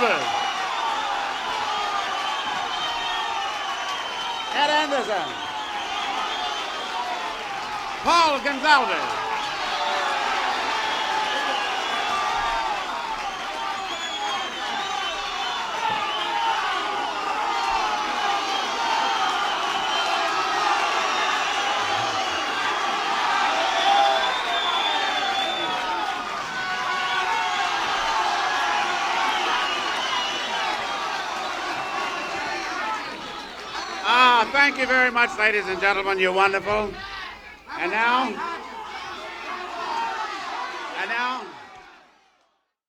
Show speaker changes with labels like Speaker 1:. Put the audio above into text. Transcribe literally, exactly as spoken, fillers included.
Speaker 1: Gonzalez. Ed Anderson. Paul Gonzalez. Ah, thank you very much, ladies and gentlemen. You're wonderful. And now, and now.